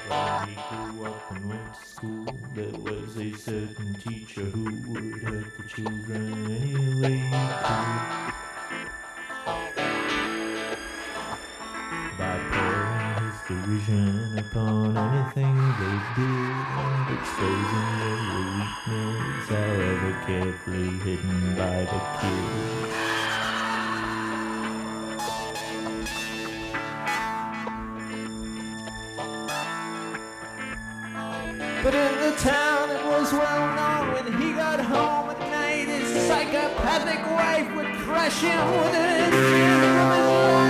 When he grew up and went to school, there was a certain teacher who would hurt the children any way he could by pouring his derision upon anything they did and exposing their weakness, however carefully hidden by the kids. But in the town it was well known when he got home at night, his psychopathic wife would crush him with an instrument.